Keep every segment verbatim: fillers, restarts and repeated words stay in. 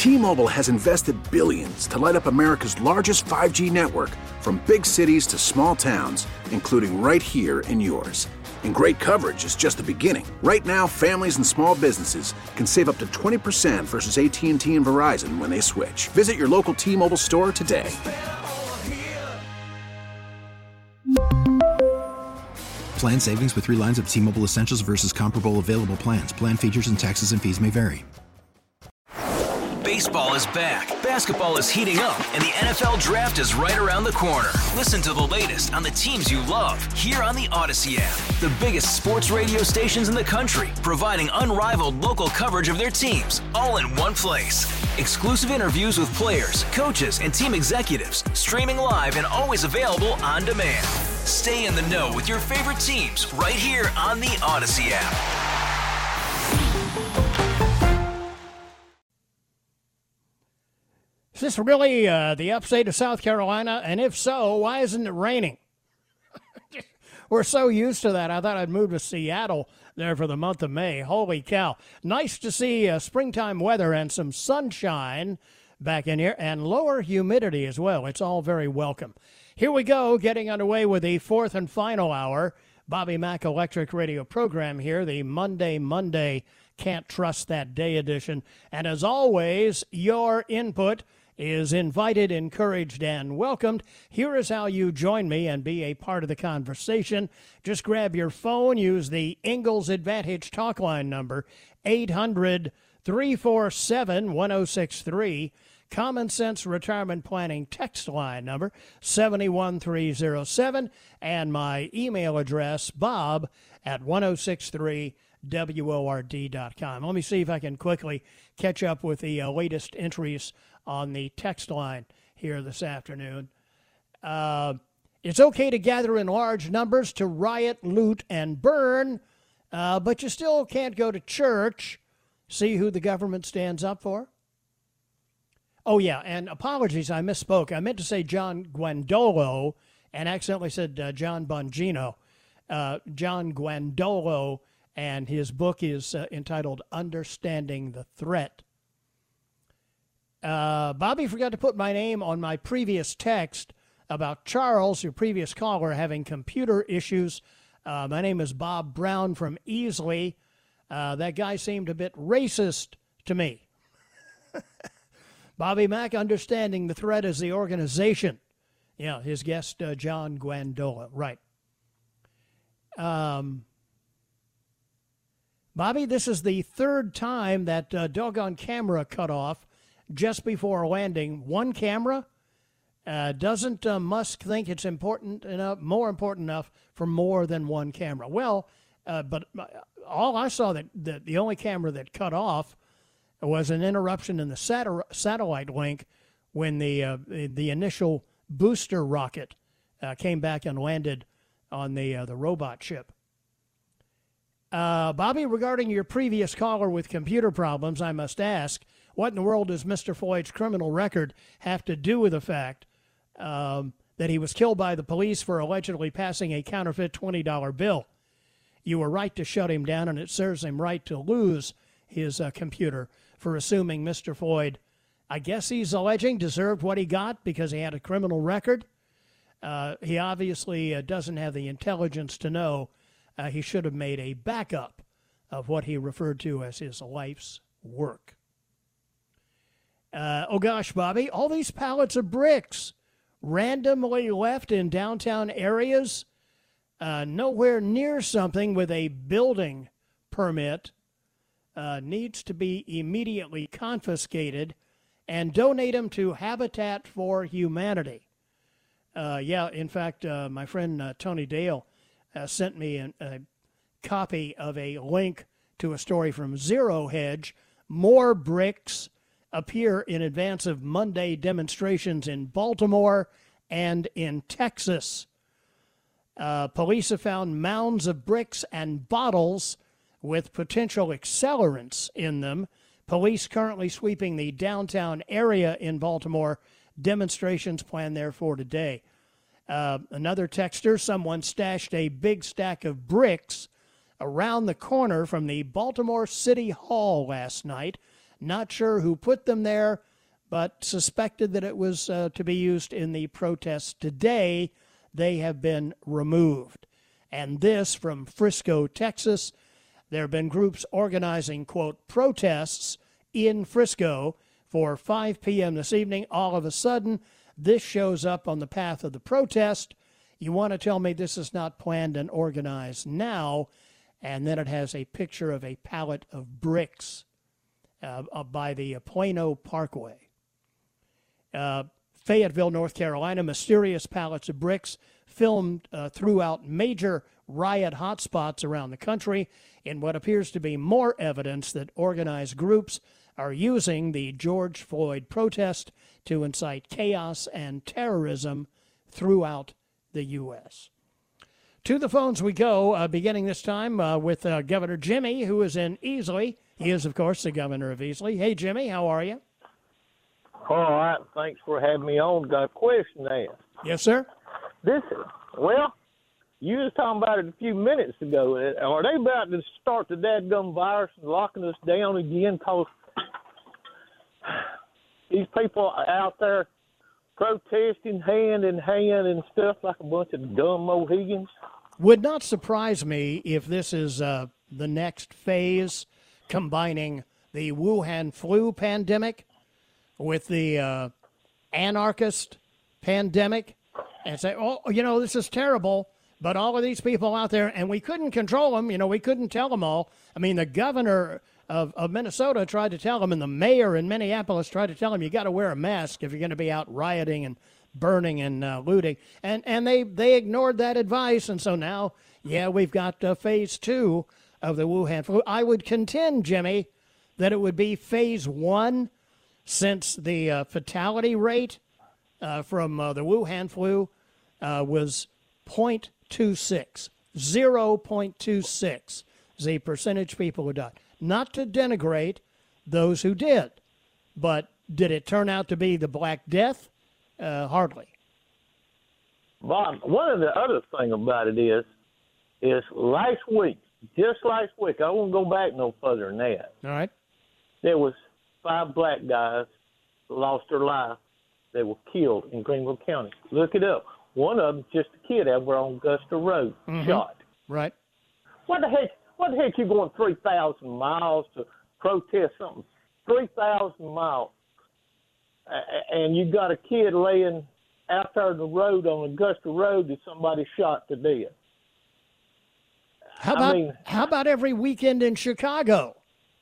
T-Mobile has invested billions to light up America's largest five G network, from big cities to small towns, including right here in yours. And great coverage is just the beginning. Right now, families and small businesses can save up to twenty percent versus A T and T and Verizon when they switch. Visit your local T-Mobile store today. Plan savings with three lines of T-Mobile Essentials versus comparable available plans. Plan features and taxes and fees may vary. Baseball is back, basketball is heating up, and the N F L Draft is right around the corner. Listen to the latest on the teams you love here on the Odyssey app. The biggest sports radio stations in the country, providing unrivaled local coverage of their teams, all in one place. Exclusive interviews with players, coaches, and team executives, streaming live and always available on demand. Stay in the know with your favorite teams right here on the Odyssey app. Is this really uh, the upstate of South Carolina? And if so, why isn't it raining? We're so used to that. I thought I'd move to Seattle there for the month of May. Holy cow. Nice to see uh, springtime weather and some sunshine back in here, and lower humidity as well. It's all very welcome. Here we go, getting underway with the fourth and final hour. Bobby Mack Electric Radio program here, the Monday, Monday Can't Trust That Day edition. And as always, your input is invited, encouraged, and welcomed. Here is how you join me and be a part of the conversation. Just grab your phone, use the Ingalls Advantage talk line number, eight hundred, three four seven, one oh six three. Common Sense Retirement Planning text line number, seven one three oh seven. And my email address, bob at ten sixty-three W O R D dot com. Let me see if I can quickly catch up with the uh, latest entries on the text line here this afternoon. Uh, it's okay to gather in large numbers to riot, loot, and burn, uh, but you still can't go to church. See who the government stands up for? Oh, yeah, and apologies, I misspoke. I meant to say John Guandolo and accidentally said uh, John Bongino. Uh, John Guandolo, and his book is uh, entitled Understanding the Threat. Uh, Bobby forgot to put my name on my previous text about Charles, your previous caller, having computer issues. Uh, my name is Bob Brown from Easley. Uh, that guy seemed a bit racist to me. Bobby Mack, Understanding the Threat is the organization. Yeah, his guest, uh, John Guandola. Right. Um, Bobby, this is the third time that uh, doggone camera cut off just before landing. One camera? Uh, doesn't uh, Musk think it's important enough, more important enough for more than one camera? Well, uh, but all I saw that, that the only camera that cut off was an interruption in the sat- satellite link when the uh, the initial booster rocket uh, came back and landed on the uh, the robot ship. Uh, Bobby, regarding your previous caller with computer problems, I must ask, what in the world does Mister Floyd's criminal record have to do with the fact um, that he was killed by the police for allegedly passing a counterfeit twenty dollar bill? You were right to shut him down, and it serves him right to lose his uh, computer for assuming Mister Floyd, I guess he's alleging, deserved what he got because he had a criminal record. Uh, he obviously uh, doesn't have the intelligence to know uh, he should have made a backup of what he referred to as his life's work. Uh, oh, gosh, Bobby, all these pallets of bricks randomly left in downtown areas, uh, nowhere near something with a building permit, uh, needs to be immediately confiscated and donate them to Habitat for Humanity. Uh, yeah, in fact, uh, my friend uh, Tony Dale uh, sent me an, a copy of a link to a story from Zero Hedge. More bricks appear in advance of Monday demonstrations in Baltimore and in Texas. Uh, police have found mounds of bricks and bottles with potential accelerants in them. Police currently sweeping the downtown area in Baltimore. Demonstrations planned there for today. Uh, another texter, someone stashed a big stack of bricks around the corner from the Baltimore City Hall last night. Not sure who put them there, but suspected that it was uh, to be used in the protests today. They have been removed. And this from Frisco, Texas. There have been groups organizing, quote, protests in Frisco for five p.m. this evening. All of a sudden, this shows up on the path of the protest. You want to tell me this is not planned and organized now? And then it has a picture of a pallet of bricks uh, uh, by the uh, Plano Parkway. Uh, Fayetteville, North Carolina, mysterious pallets of bricks filmed uh, throughout major riot hotspots around the country in what appears to be more evidence that organized groups are using the George Floyd protest to incite chaos and terrorism throughout the U S To the phones we go, uh, beginning this time uh, with uh, Governor Jimmy, who is in Easley. He is, of course, the governor of Easley. Hey, Jimmy, how are you? All right, thanks for having me on. Got a question to ask. Yes, sir. This is, well, you was talking about it a few minutes ago. Are they about to start the dadgum virus and locking us down again? Because these people are out there protesting hand in hand and stuff like a bunch of dumb Mohegans. Would not surprise me if this is uh, the next phase, combining the Wuhan flu pandemic with the uh, anarchist pandemic, and say, oh, you know, this is terrible, but all of these people out there, and we couldn't control them, you know, we couldn't tell them all. I mean, the governor of, of Minnesota tried to tell them, and the mayor in Minneapolis tried to tell them, you got to wear a mask if you're going to be out rioting and burning and uh, looting, and and they, they ignored that advice, and so now, yeah, we've got uh, phase two of the Wuhan flu. I would contend, Jimmy, that it would be phase one, since the uh, fatality rate uh, from uh, the Wuhan flu uh, was zero point two six. zero point two six is the percentage of people who died. Not to denigrate those who did, but did it turn out to be the Black Death? Uh, hardly. Bob, one of the other thing about it is, is last week, just last week, I won't go back no further than that. All right. There was five black guys lost their life. They were killed in Greenville County. Look it up. One of them just a kid over on Augusta Road, mm-hmm. shot. Right. What the heck? What the heck? You going three thousand miles to protest something? Three thousand miles, and you got a kid laying out there on the road on Augusta Road that somebody shot to death. How about I mean, how about every weekend in Chicago?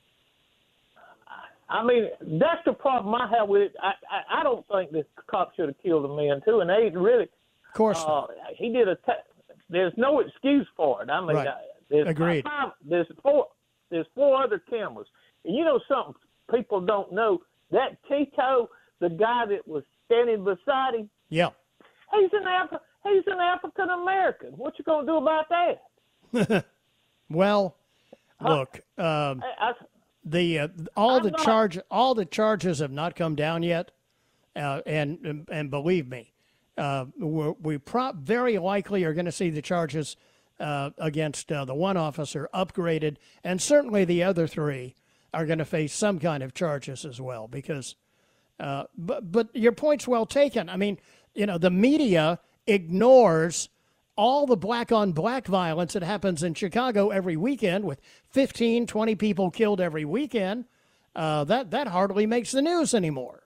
I mean, that's the problem I have with it. I, I, I don't think the cop should have killed a man, too, and they really. Of course. Uh, he did a. T- there's no excuse for it. I mean, right. uh, there's Agreed. Five, there's four. There's four other cameras, and you know something people don't know. That Tito, the guy that was standing beside him. Yeah. He's an Af- He's an African American. What you gonna do about that? Well, look. Um, I, I, The uh, all I'm the not- charge all the charges have not come down yet, uh, and, and and believe me, uh, we're, we pro- very likely are going to see the charges uh, against uh, the one officer upgraded, and certainly the other three are going to face some kind of charges as well. Because, uh, but but your point's well taken. I mean, you know, the media ignores all the black-on-black violence that happens in Chicago every weekend with fifteen, twenty people killed every weekend. Uh, that, that hardly makes the news anymore.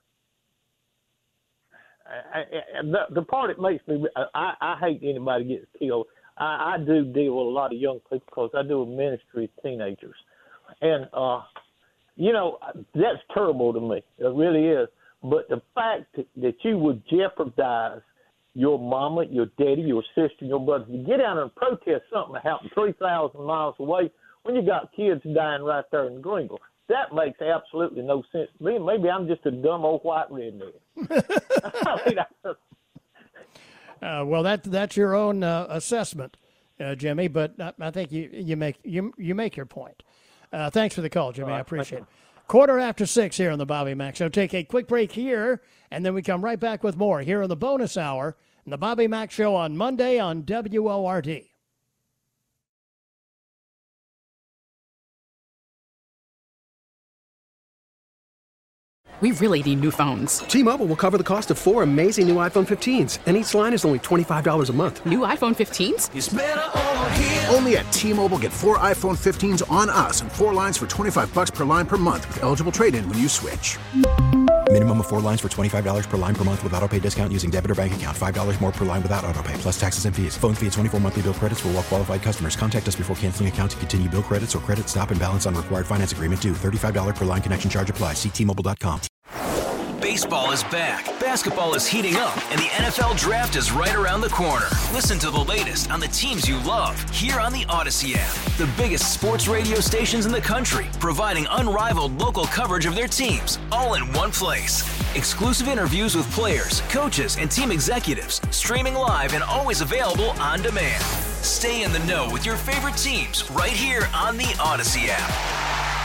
I, I, the, the part that makes me, I, I hate anybody gets killed. I, I do deal with a lot of young people because I do a ministry of teenagers. And, uh, you know, that's terrible to me. It really is. But the fact that, that you would jeopardize your mama, your daddy, your sister, your brother, you get out and protest something that happened three thousand miles away when you got kids dying right there in Greenville. That makes absolutely no sense to me. Maybe I'm just a dumb old white redneck. I mean, I, uh, well, that that's your own uh, assessment, uh, Jimmy. But I, I think you you make you you make your point. Uh, thanks for the call, Jimmy. I appreciate it. Quarter after six here on the Bobby Mack Show. Take a quick break here, and then we come right back with more here in the bonus hour in the Bobby Mack Show on Monday on W O R D. We really need new phones. T-Mobile will cover the cost of four amazing new iPhone fifteens, and each line is only twenty-five dollars a month. New iPhone fifteens? It's better over here. Only at T-Mobile, get four iPhone fifteens on us and four lines for twenty-five bucks per line per month with eligible trade-in when you switch. Minimum of four lines for twenty-five dollars per line per month with autopay discount using debit or bank account. five dollars more per line without autopay, plus taxes and fees. Phone fee at twenty-four monthly bill credits for well-qualified customers. Contact us before canceling account to continue bill credits or credit stop and balance on required finance agreement due. thirty-five dollars per line connection charge applies. See T Mobile dot com. Baseball is back, basketball is heating up, and the N F L Draft is right around the corner. Listen to the latest on the teams you love here on the Odyssey app. The biggest sports radio stations in the country, providing unrivaled local coverage of their teams, all in one place. Exclusive interviews with players, coaches, and team executives, streaming live and always available on demand. Stay in the know with your favorite teams right here on the Odyssey app.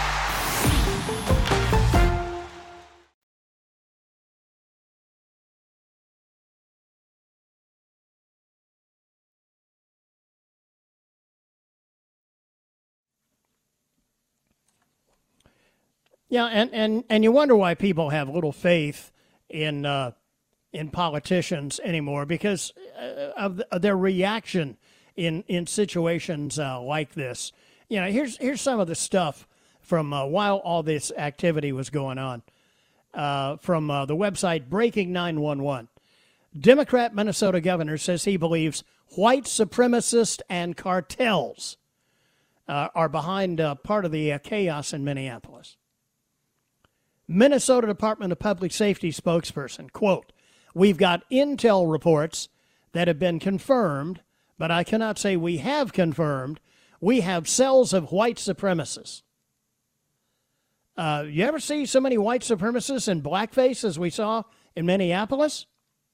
Yeah, and, and, and you wonder why people have little faith in uh, in politicians anymore because uh, of, the, of their reaction in in situations uh, like this. You know, here's here's some of the stuff from uh, while all this activity was going on uh, from uh, the website Breaking nine one one. Democrat Minnesota governor says he believes white supremacists and cartels uh, are behind uh, part of the uh, chaos in Minneapolis. Minnesota Department of Public Safety spokesperson, quote, "We've got intel reports that have been confirmed, but I cannot say we have confirmed. We have cells of white supremacists." Uh, you ever see so many white supremacists in blackface as we saw in Minneapolis?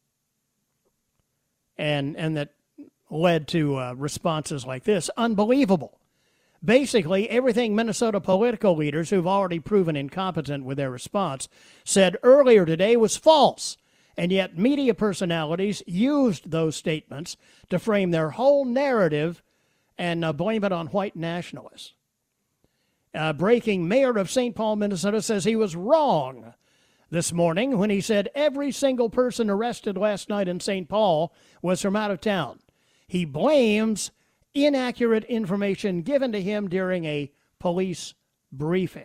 And, and that led to uh, responses like this. Unbelievable. Basically, everything Minnesota political leaders who've already proven incompetent with their response said earlier today was false, and yet media personalities used those statements to frame their whole narrative and uh, blame it on white nationalists. Uh, breaking mayor of Saint Paul, Minnesota, says he was wrong this morning when he said every single person arrested last night in Saint Paul was from out of town. He blames inaccurate information given to him during a police briefing.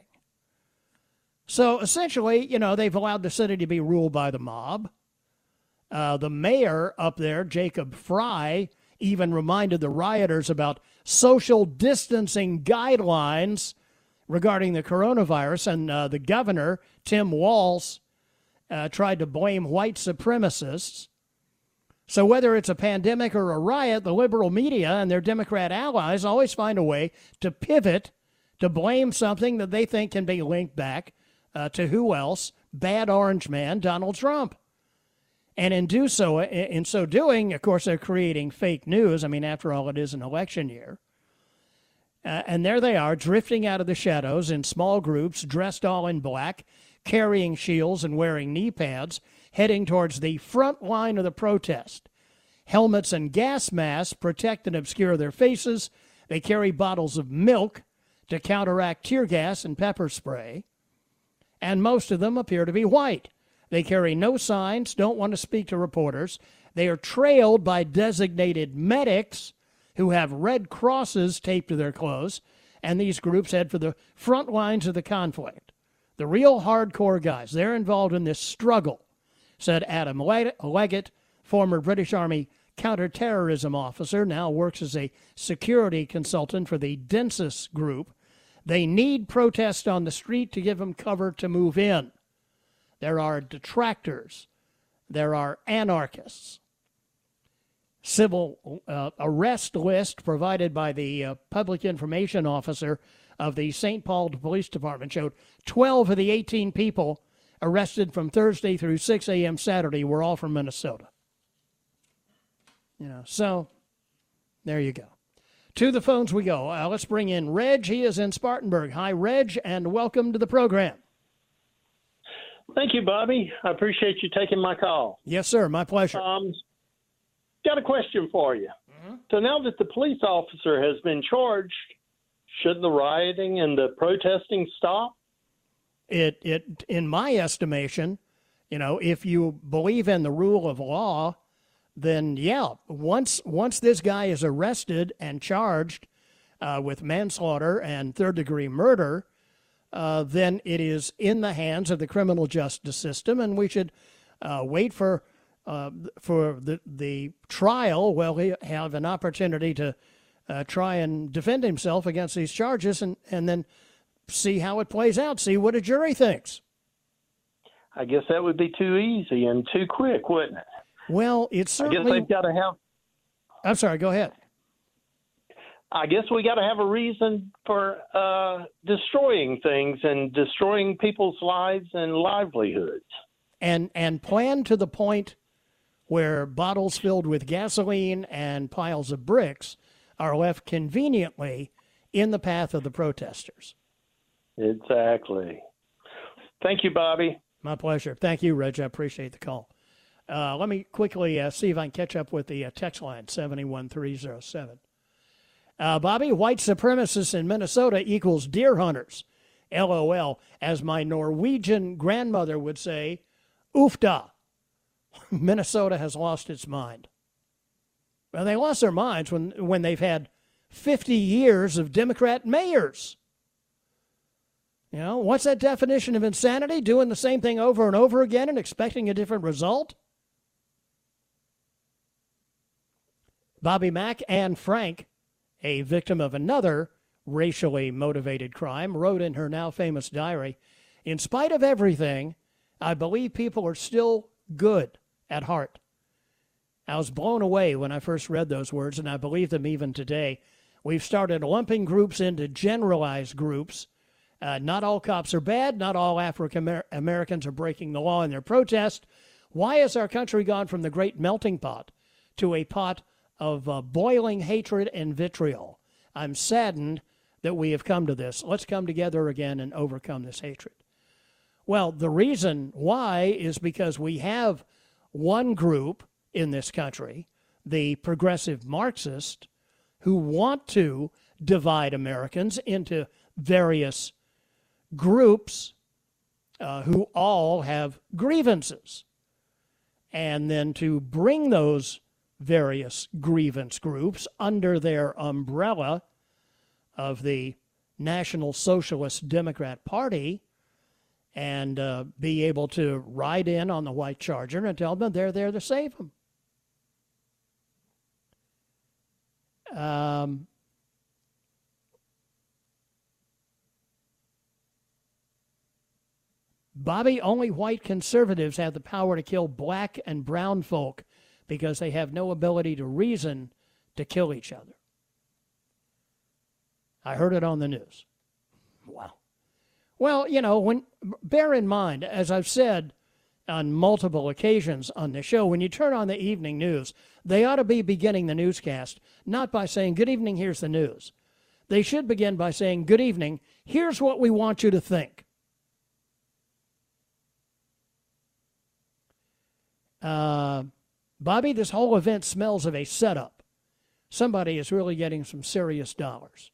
So essentially, you know, they've allowed the city to be ruled by the mob. Uh, the mayor up there, Jacob Fry, even reminded the rioters about social distancing guidelines regarding the coronavirus. And uh, the governor, Tim Walz, uh, tried to blame white supremacists. So whether it's a pandemic or a riot, the liberal media and their Democrat allies always find a way to pivot to blame something that they think can be linked back uh, to who else? Bad orange man, Donald Trump. And in do so, in so doing, of course, they're creating fake news. I mean, after all, it is an election year. Uh, and there they are, drifting out of the shadows in small groups, dressed all in black, carrying shields and wearing knee pads, heading towards the front line of the protest. Helmets and gas masks protect and obscure their faces. They carry bottles of milk to counteract tear gas and pepper spray. And most of them appear to be white. They carry no signs, don't want to speak to reporters. They are trailed by designated medics who have red crosses taped to their clothes, and these groups head for the front lines of the conflict. The real hardcore guys, they're involved in this struggle, said Adam Leggett, former British Army counterterrorism officer, now works as a security consultant for the Densus group. They need protests on the street to give them cover to move in. There are detractors. There are anarchists. Civil uh, arrest list provided by the uh, public information officer of the Saint Paul Police Department showed twelve of the eighteen people arrested from Thursday through six a.m. Saturday were all from Minnesota. You know, so there you go. To the phones we go. Uh, let's bring in Reg. He is in Spartanburg. Hi, Reg, and welcome to the program. Thank you, Bobby. I appreciate you taking my call. Yes, sir. My pleasure. Um, got a question for you. Mm-hmm. So now that the police officer has been charged, should the rioting and the protesting stop? it, it, in my estimation, you know, if you believe in the rule of law, then yeah, once once this guy is arrested and charged uh, with manslaughter and third-degree murder, uh, then it is in the hands of the criminal justice system, and we should uh, wait for uh, for the the trial. Well, he have an opportunity to uh, try and defend himself against these charges, and and then see how it plays out. See what a jury thinks. I guess that would be too easy and too quick, wouldn't it? Well, it's certainly. I guess they've got to have. I'm sorry. Go ahead. I guess we got to have a reason for uh, destroying things and destroying people's lives and livelihoods. And and plan to the point where bottles filled with gasoline and piles of bricks are left conveniently in the path of the protesters. Exactly. Thank you, Bobby. My pleasure. Thank you, Reg. I appreciate the call. Uh, let me quickly uh, see if I can catch up with the uh, text line, seven one three zero seven. Uh, Bobby, white supremacists in Minnesota equals deer hunters. L O L. As my Norwegian grandmother would say, oofda. Minnesota has lost its mind. Well, they lost their minds when, when they've had fifty years of Democrat mayors. You know, what's that definition of insanity? Doing the same thing over and over again and expecting a different result? Bobby Mack, Anne Frank, a victim of another racially motivated crime, wrote in her now famous diary, in spite of everything, I believe people are still good at heart. I was blown away when I first read those words, and I believe them even today. We've started lumping groups into generalized groups. Uh, not all cops are bad. Not all African Americans are breaking the law in their protest. Why has our country gone from the great melting pot to a pot of uh, boiling hatred and vitriol? I'm saddened that we have come to this. Let's come together again and overcome this hatred. Well, the reason why is because we have one group in this country, the progressive Marxists, who want to divide Americans into various groups uh, who all have grievances, and then to bring those various grievance groups under their umbrella of the National Socialist Democrat Party and uh, be able to ride in on the white charger and tell them they're there to save them. Um, Bobby, only white conservatives have the power to kill black and brown folk because they have no ability to reason to kill each other. I heard it on the news. Wow. Well, you know, when bear in mind, as I've said on multiple occasions on the show, when you turn on the evening news, they ought to be beginning the newscast not by saying, good evening, here's the news. They should begin by saying, good evening, here's what we want you to think. Uh, Bobby, this whole event smells of a setup. Somebody is really getting some serious dollars.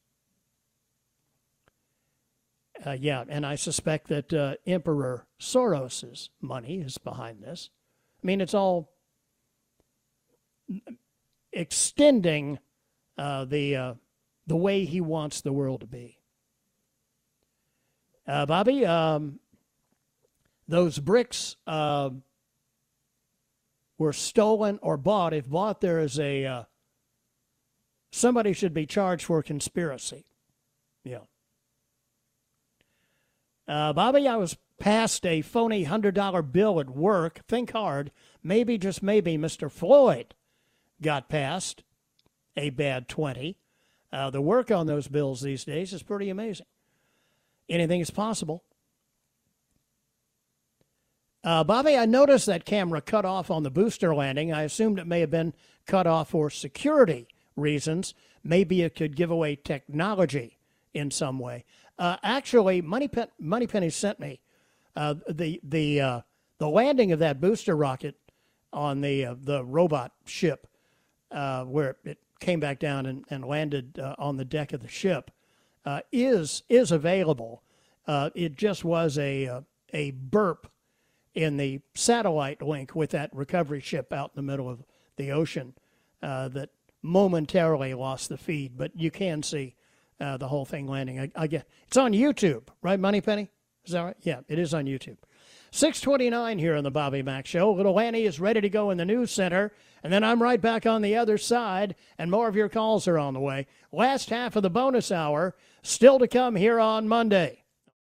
Uh, yeah, and I suspect that uh, Emperor Soros's money is behind this. I mean, it's all extending uh, the uh, the way he wants the world to be. Uh, Bobby, um, those bricks uh, were stolen or bought. If bought, there is a uh, somebody should be charged for conspiracy. Yeah. Uh, Bobby, I was passed a phony one hundred dollar bill at work. Think hard. Maybe, just maybe, Mister Floyd got passed a bad twenty. Uh, the work on those bills these days is pretty amazing. Anything is possible. Uh, Bobby, I noticed that camera cut off on the booster landing. I assumed it may have been cut off for security reasons. Maybe it could give away technology in some way. Uh, actually, Moneypen- Moneypenny sent me uh, the the uh, the landing of that booster rocket on the uh, the robot ship, uh, where it came back down and, and landed uh, on the deck of the ship, uh, is is available. Uh, it just was a, a a burp in the satellite link with that recovery ship out in the middle of the ocean uh, that momentarily lost the feed. But you can see uh, the whole thing landing. I, I get it's on YouTube, right, Moneypenny? Is that right? Yeah, it is on YouTube. six twenty-nine here on the Bobby Mack Show. Little Annie is ready to go in the news center, and then I'm right back on the other side, and more of your calls are on the way. Last half of the bonus hour still to come here on Monday.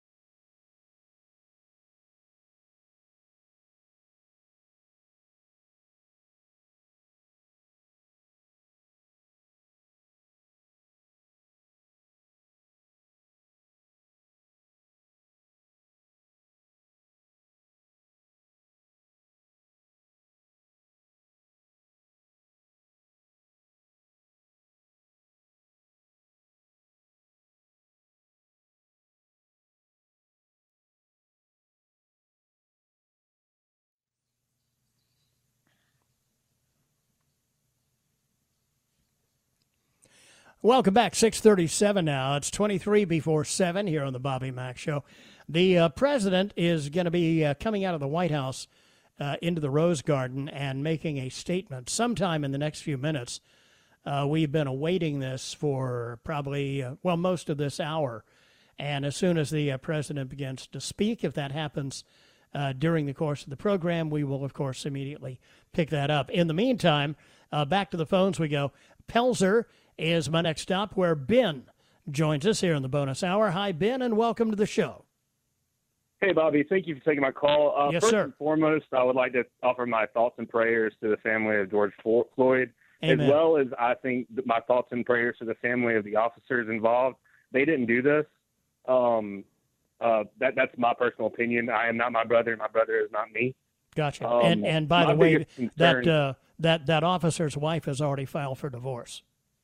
Welcome back. six thirty-seven now. It's twenty-three before seven here on the Bobby Mack Show. The uh, president is going to be uh, coming out of the White House uh, into the Rose Garden and making a statement sometime in the next few minutes. Uh, we've been awaiting this for probably, uh, well, most of this hour. And as soon as the uh, president begins to speak, if that happens uh, during the course of the program, we will, of course, immediately pick that up. In the meantime, uh, back to the phones we go. Pelzer is my next stop, where Ben joins us here in the bonus hour. Hi, Ben, and welcome to the show. Hey, Bobby. Thank you for taking my call. Uh, yes, first sir. and foremost, I would like to offer my thoughts and prayers to the family of George Floyd, Amen. As well as I think my thoughts and prayers to the family of the officers involved. They didn't do this. Um, uh, that that's my personal opinion. I am not my brother. My brother is not me. Gotcha. Um, and and by the my way, biggest concern- that uh, that that officer's wife has already filed for divorce.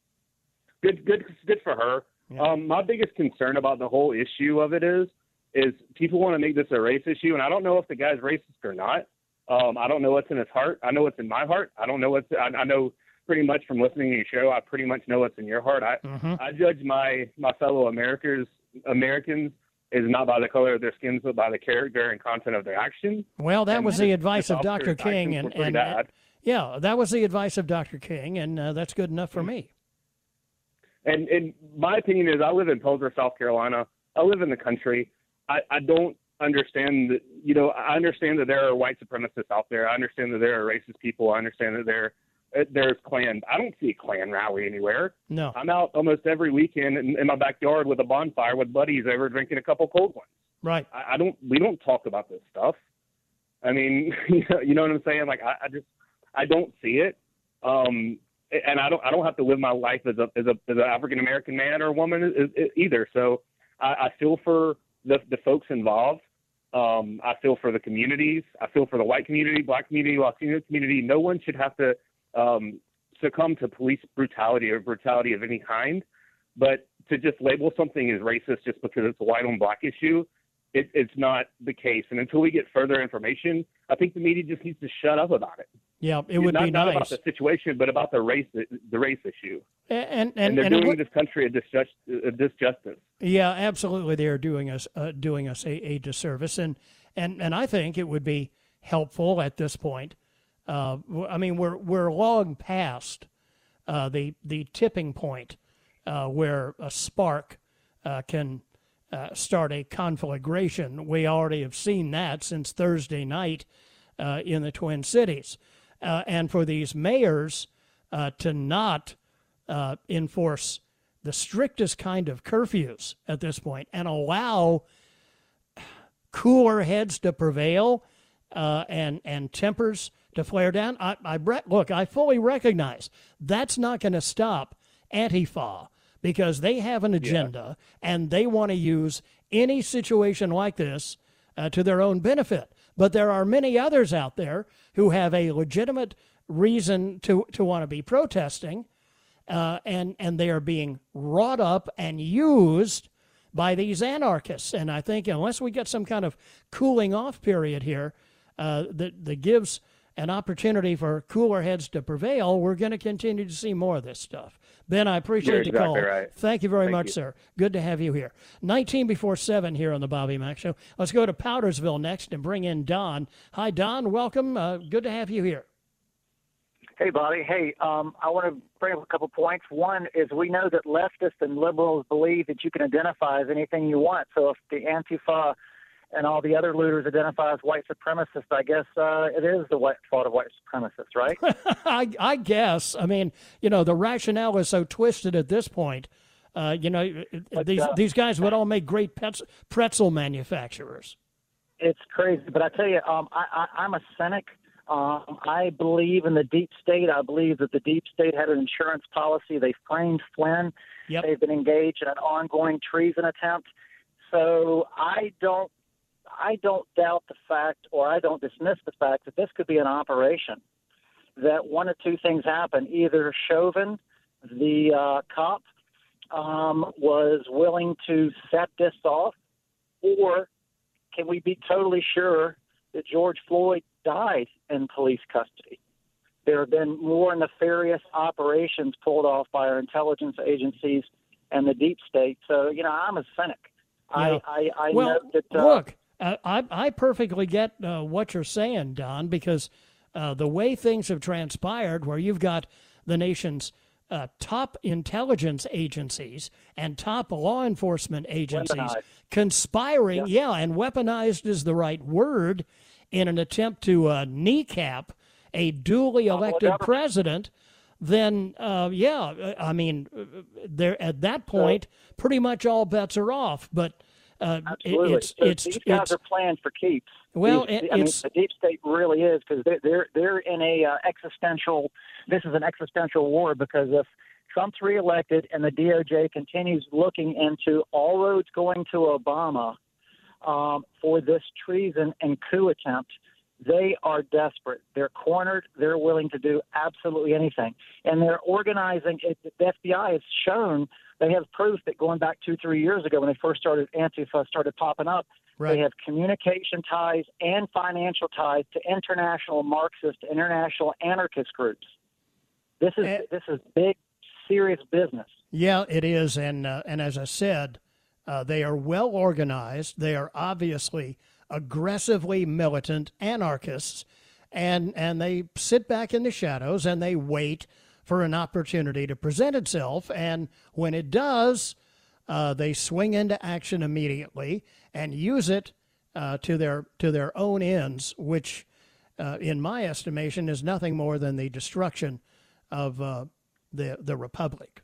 Good, good, good for her. Yeah. Um, my biggest concern about the whole issue of it is, is people want to make this a race issue, and I don't know if the guy's racist or not. Um, I don't know what's in his heart. I know what's in my heart. I don't know what's. I, I know pretty much from listening to your show. I pretty much know what's in your heart. I, Mm-hmm. I judge my my fellow Americans Americans is not by the color of their skins, but by the character and content of their actions. Well, that And was this- the advice this of Doctor officer's King, actions and were pretty and, bad. and yeah, that was the advice of Doctor King, and uh, that's good enough for me. And, and my opinion is, I live in Pelzer, South Carolina. I live in the country. I, I don't understand that, you know, I understand that there are white supremacists out there. I understand that there are racist people. I understand that there, there's Klan. I don't see a Klan rally anywhere. No. I'm out almost every weekend in, in my backyard with a bonfire with buddies over drinking a couple cold ones. Right. I, I don't, we don't talk about this stuff. I mean, you know, you know what I'm saying? Like, I, I just, I don't see it. Um, And I don't, I don't have to live my life as a, as a, as an African American man or woman either. So I, I feel for the, the folks involved. Um, I feel for the communities. I feel for the white community, black community, Latino community. No one should have to um, succumb to police brutality or brutality of any kind. But to just label something as racist just because it's a white on black issue, it, it's not the case. And until we get further information, I think the media just needs to shut up about it. Yeah, it would not, be not nice. about the situation, but about the race, the race issue. And and, And, and, they're and it doing would, this country a, disjust, a disjustice. yeah, absolutely, they are doing us uh, doing us a, a disservice, and and and I think it would be helpful at this point. Uh, I mean, we're we're long past uh, the the tipping point uh, where a spark uh, can uh, start a conflagration. We already have seen that since Thursday night uh, in the Twin Cities. Uh, and for these mayors uh, to not uh, enforce the strictest kind of curfews at this point and allow cooler heads to prevail uh, and and tempers to flare down. I, I look, I fully recognize that's not going to stop Antifa because they have an agenda yeah. and they want to use any situation like this uh, to their own benefit. But there are many others out there who have a legitimate reason to, to want to be protesting, uh, and, and they are being wrought up and used by these anarchists. And I think unless we get some kind of cooling off period here uh, that, that gives an opportunity for cooler heads to prevail, we're going to continue to see more of this stuff. Ben, I appreciate You're the exactly call. Right. Thank you very Thank much, you. sir. Good to have you here. nineteen before seven here on the Bobby Mack Show. Let's go to Powdersville next and bring in Don. Hi, Don. Welcome. Uh, good to have you here. Hey, Bobby. Hey, um, I want to bring up a couple points. One is we know that leftists and liberals believe that you can identify as anything you want. So if the Antifa and all the other looters identify as white supremacists, I guess uh, it is the white, fault of white supremacists, right? I, I guess. I mean, you know, the rationale is so twisted at this point. Uh, you know, but, these uh, these guys would all make great pets, pretzel manufacturers. It's crazy. But I tell you, um, I, I, I'm a cynic. Um, I believe in the deep state. I believe that the deep state had an insurance policy. They framed Flynn. Yep. They've been engaged in an ongoing treason attempt. So I don't I don't doubt the fact, or I don't dismiss the fact that this could be an operation, that one of two things happen. Either Chauvin, the uh, cop, um, was willing to set this off, or can we be totally sure that George Floyd died in police custody? There have been more nefarious operations pulled off by our intelligence agencies and the deep state. So, you know, I'm a cynic. Yeah. I, I, I well, know that. Uh, look, uh, I, I perfectly get uh, what you're saying, Don, because uh, the way things have transpired, where you've got the nation's uh, top intelligence agencies and top law enforcement agencies Weaponized. conspiring, yeah. yeah, and weaponized is the right word, in an attempt to uh, kneecap a duly elected president, then, uh, yeah, I mean, there at that point, pretty much all bets are off. But uh, Absolutely. it's So it's these it's, guys are playing for keeps. Well, These- it- I mean, it's- the deep state really is, because they're they're they're in a uh, existential. This is an existential war, because if Trump's reelected and the D O J continues looking into all roads going to Obama um, for this treason and coup attempt, they are desperate. They're cornered. They're willing to do absolutely anything. And they're organizing. It, the F B I has shown, they have proof that going back two, three years ago when they first started, Antifa started popping up, Right. they have communication ties and financial ties to international Marxist, international anarchist groups. This is Eh. this is big, serious business. Yeah, it is, and uh, and as I said, uh, they are well organized. They are obviously aggressively militant anarchists, and and they sit back in the shadows and they wait for an opportunity to present itself. And when it does, uh, they swing into action immediately and use it uh, to their to their own ends, which, uh, in my estimation, is nothing more than the destruction of uh, the the republic.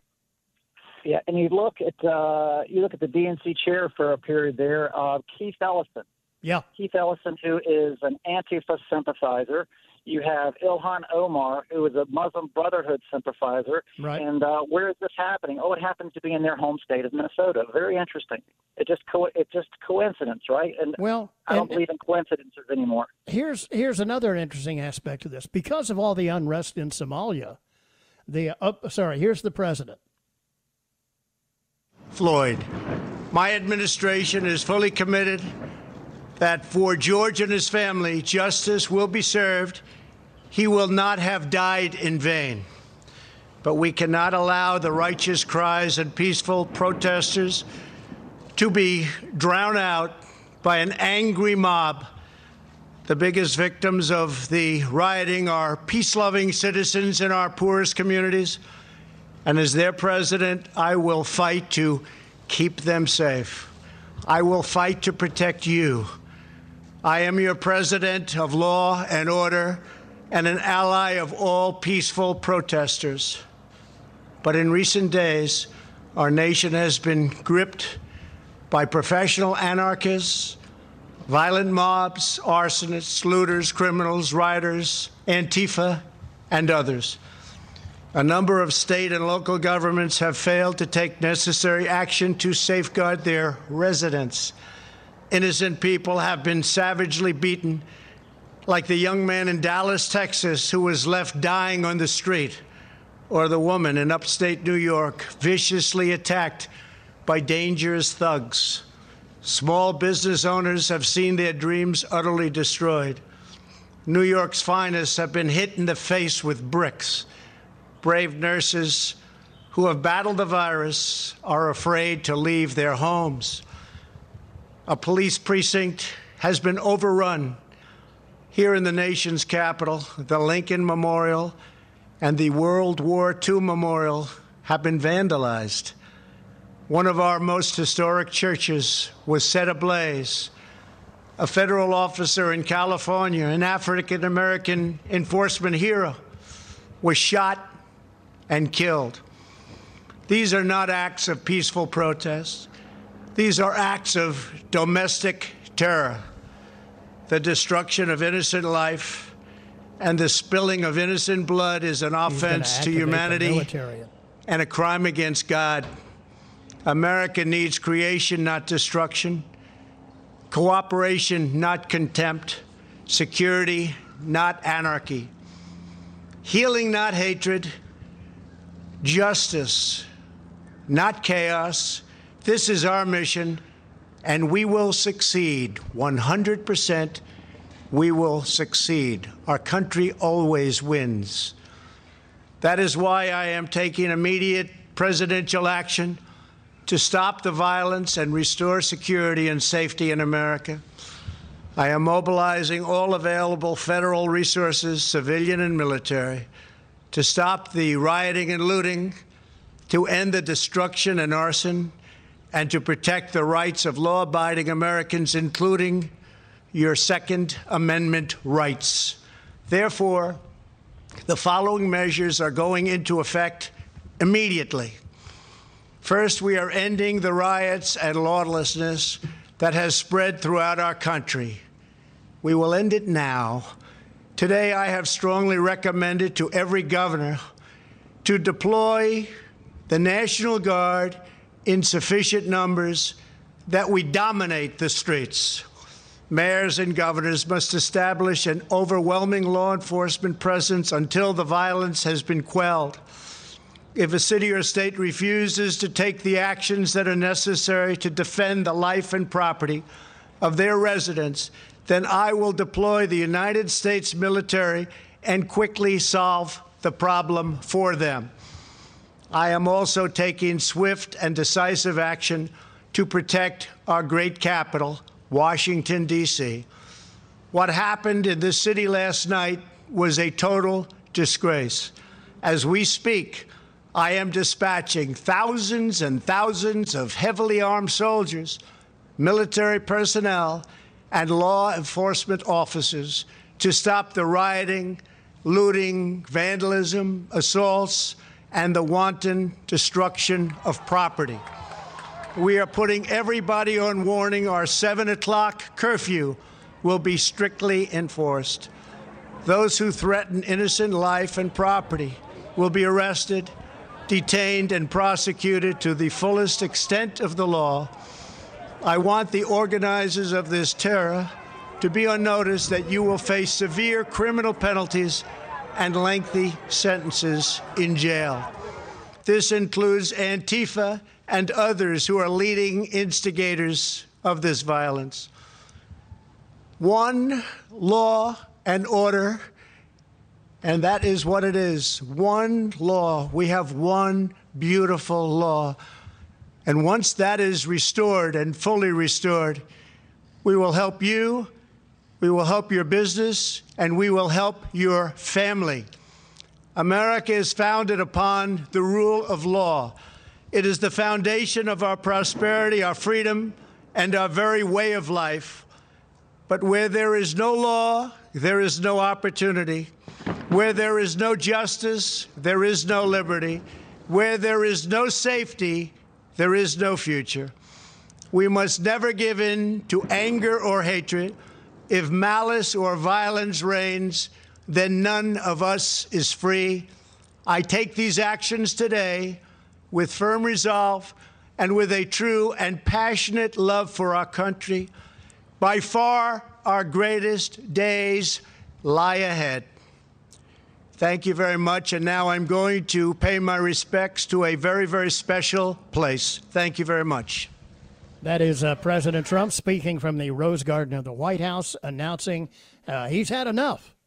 Yeah, and you look at uh, you look at the D N C chair for a period there, uh, Keith Ellison. Yeah. Keith Ellison, who is an Antifa sympathizer. You have Ilhan Omar, who is a Muslim Brotherhood sympathizer. Right. And uh, where is this happening? Oh, it happens to be in their home state of Minnesota. Very interesting. It just co- it's just coincidence, right? And Well, I don't and- believe in coincidences anymore. Here's here's another interesting aspect of this. Because of all the unrest in Somalia, the uh, sorry, here's the president. Floyd, my administration is fully committed that for George and his family, justice will be served. He will not have died in vain. But we cannot allow the righteous cries and peaceful protesters to be drowned out by an angry mob. The biggest victims of the rioting are peace-loving citizens in our poorest communities. And as their president, I will fight to keep them safe. I will fight to protect you. I am your president of law and order and an ally of all peaceful protesters. But in recent days, our nation has been gripped by professional anarchists, violent mobs, arsonists, looters, criminals, rioters, Antifa, and others. A number of state and local governments have failed to take necessary action to safeguard their residents. Innocent people have been savagely beaten, like the young man in Dallas, Texas, who was left dying on the street, or the woman in upstate New York, viciously attacked by dangerous thugs. Small business owners have seen their dreams utterly destroyed. New York's finest have been hit in the face with bricks. Brave nurses who have battled the virus are afraid to leave their homes. A police precinct has been overrun here in the nation's capital. The Lincoln Memorial and the World War Two Memorial have been vandalized. One of our most historic churches was set ablaze. A federal officer in California, an African-American enforcement hero, was shot and killed. These are not acts of peaceful protest. These are acts of domestic terror. The destruction of innocent life and the spilling of innocent blood is an offense to humanity and a crime against God. America needs creation, not destruction. Cooperation, not contempt. Security, not anarchy. Healing, not hatred. Justice, not chaos. This is our mission, and we will succeed. one hundred percent we will succeed. Our country always wins. That is why I am taking immediate presidential action to stop the violence and restore security and safety in America. I am mobilizing all available federal resources, civilian and military, to stop the rioting and looting, to end the destruction and arson, and to protect the rights of law-abiding Americans, including your Second Amendment rights. Therefore, the following measures are going into effect immediately. First, we are ending the riots and lawlessness that has spread throughout our country. We will end it now. Today, I have strongly recommended to every governor to deploy the National Guard in sufficient numbers that we dominate the streets. Mayors and governors must establish an overwhelming law enforcement presence until the violence has been quelled. If a city or state refuses to take the actions that are necessary to defend the life and property of their residents, then I will deploy the United States military and quickly solve the problem for them. I am also taking swift and decisive action to protect our great capital, Washington, D C What happened in this city last night was a total disgrace. As we speak, I am dispatching thousands and thousands of heavily armed soldiers, military personnel, and law enforcement officers to stop the rioting, looting, vandalism, assaults, and the wanton destruction of property. We are putting everybody on warning. Our seven o'clock curfew will be strictly enforced. Those who threaten innocent life and property will be arrested, detained, and prosecuted to the fullest extent of the law. I want the organizers of this terror to be on notice that you will face severe criminal penalties and lengthy sentences in jail. This includes Antifa and others who are leading instigators of this violence. One law and order, and that is what it is. One law. We have one beautiful law. And once that is restored and fully restored, we will help you, we will help your business, and we will help your family. America is founded upon the rule of law. It is the foundation of our prosperity, our freedom, and our very way of life. But where there is no law, there is no opportunity. Where there is no justice, there is no liberty. Where there is no safety, there is no future. We must never give in to anger or hatred. If malice or violence reigns, then none of us is free. I take these actions today with firm resolve and with a true and passionate love for our country. By far, our greatest days lie ahead. Thank you very much. And now I'm going to pay my respects to a very, very special place. Thank you very much. That is uh, President Trump speaking from the Rose Garden of the White House, announcing uh, he's had enough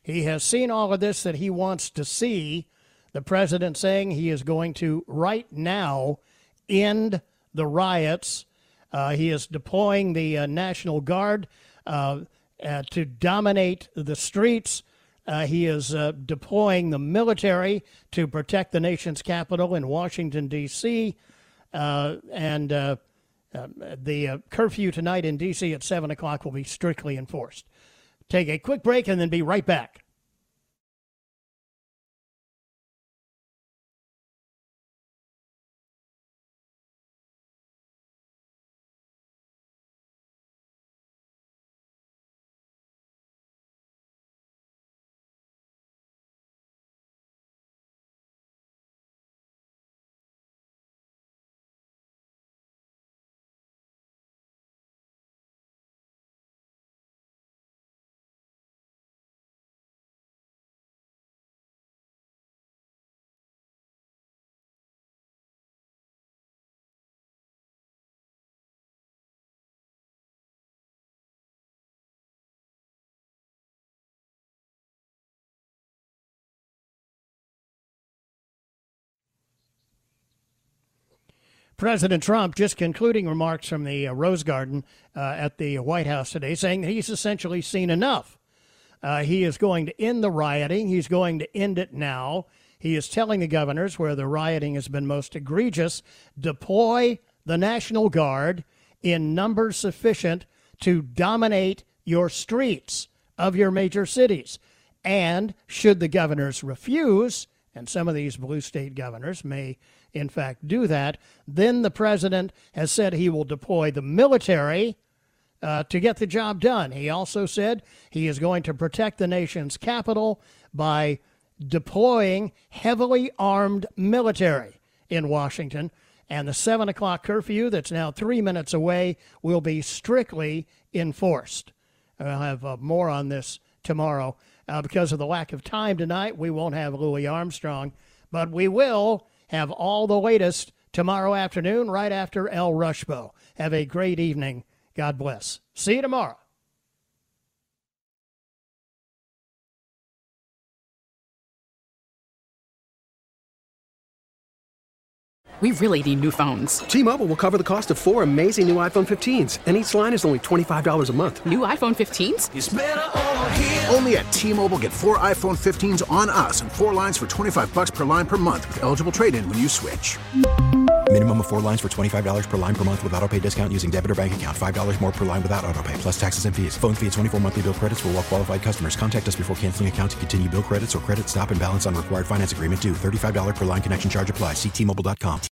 He has seen all of this that he wants to see. The president saying he is going to, right now, end the riots. Uh, he is deploying the uh, National Guard uh, uh, to dominate the streets. Uh, he is uh, deploying the military to protect the nation's capital in Washington, D C Uh, and uh, uh, the uh, curfew tonight in D C at seven o'clock will be strictly enforced. Take a quick break and then be right back. President Trump just concluding remarks from the uh, Rose Garden uh, at the White House today, saying that he's essentially seen enough. Uh, he is going to end the rioting. He's going to end it now. He is telling the governors where the rioting has been most egregious, deploy the National Guard in numbers sufficient to dominate your streets of your major cities. And should the governors refuse, and some of these blue state governors may in fact do that, then the president has said he will deploy the military uh, to get the job done. He also said he is going to protect the nation's capital by deploying heavily armed military in Washington. And the seven o'clock curfew that's now three minutes away will be strictly enforced. I'll have uh, more on this tomorrow. Uh, because of the lack of time tonight, we won't have Louis Armstrong, but we will have all the latest tomorrow afternoon right after El Rushbo. Have a great evening. God bless. See you tomorrow. We really need new phones. T-Mobile will cover the cost of four amazing new iPhone fifteens, and each line is only twenty-five dollars a month. New iPhone fifteens? It's better over here. Only at T-Mobile, get four iPhone fifteens on us and four lines for twenty-five bucks per line per month with eligible trade-in when you switch. Minimum of four lines for twenty-five dollars per line per month with autopay discount using debit or bank account. five dollars more per line without autopay, plus taxes and fees. Phone fee at twenty-four monthly bill credits for well-qualified customers. Contact us before canceling account to continue bill credits or credit stop and balance on required finance agreement due. thirty-five dollars per line connection charge applies. See T Mobile dot com.